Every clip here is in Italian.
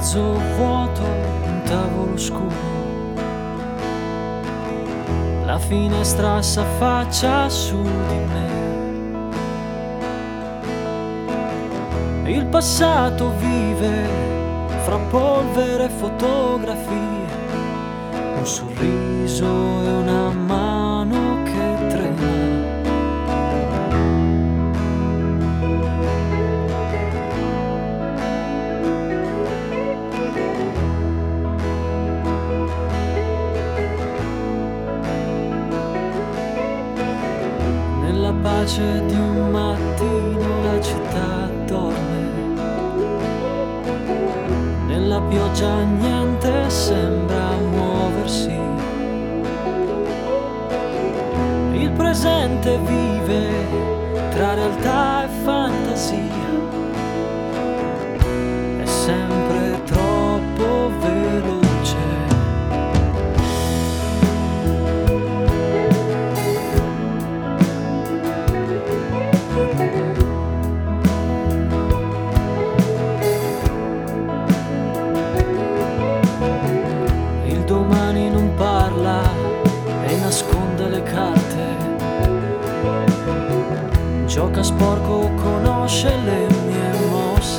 mezzo vuoto, un tavolo scuro, la finestra s'affaccia su di me. Il passato vive fra polvere e fotografie, un sorriso e una mano che trema. Nella pace di un mattino la città dorme, nella pioggia niente sembra muoversi. Il presente vive tra realtà e fantasia, è sempre troppo veloce. Il domani non parla e nasconde le carte, gioca sporco, conosce le mie mosse.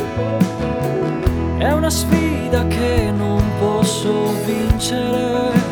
È una sfida che non posso vincere.